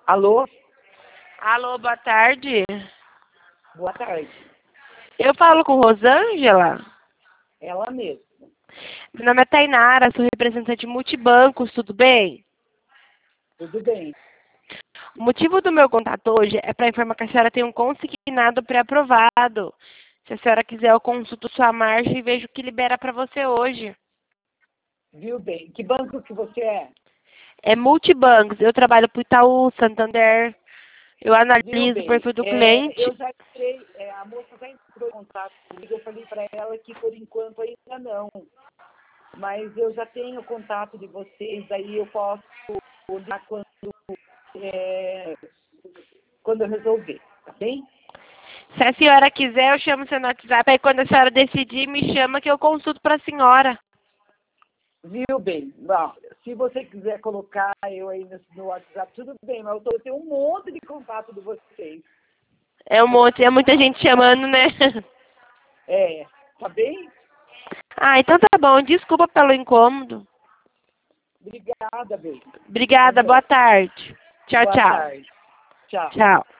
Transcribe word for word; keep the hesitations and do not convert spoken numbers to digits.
Alô? Alô, boa tarde. Boa tarde. Eu falo com Rosângela? Ela mesma. Meu nome é Tainara, sou representante multibancos, tudo bem? Tudo bem. O motivo do meu contato hoje é para informar que a senhora tem um consignado pré-aprovado. Se a senhora quiser, eu consulto sua marcha e vejo o que libera para você hoje. Viu bem? Que banco que você é? É multibancos. Eu trabalho para o Itaú, Santander. Eu Viu analiso o bem? perfil do É, cliente. eu já entrei, é, a moça já entrou em contato comigo, eu falei para ela que por enquanto ainda não. Mas eu já tenho contato de vocês, aí eu posso olhar quando, é, quando eu resolver, tá bem? Se a senhora quiser, eu chamo você no WhatsApp. Aí quando a senhora decidir, me chama que eu consulto para a senhora. Viu bem? Bom, se você quiser colocar eu aí no, no WhatsApp, tudo bem, mas eu, tô, eu tenho um monte de contato de vocês. É um monte, é muita gente chamando, né? É, tá bem? Ah, então tá bom. Desculpa pelo incômodo. Obrigada, bem. Obrigada, boa tarde. Tchau, Boa tchau. tarde. Tchau. Tchau.